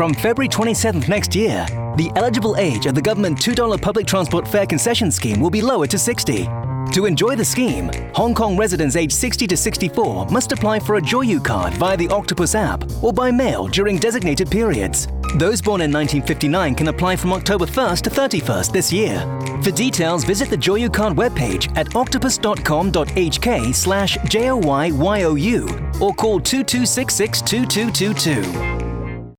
From February 27th next year, the eligible age of the government $2 public transport fare concession scheme will be lowered to 60. To enjoy the scheme, Hong Kong residents aged 60 to 64 must apply for a Joyou card via the Octopus app or by mail during designated periods. Those born in 1959 can apply from October 1st to 31st this year. For details, visit the Joyou card webpage at octopus.com.hk/JOYYOU or call 2266 2222.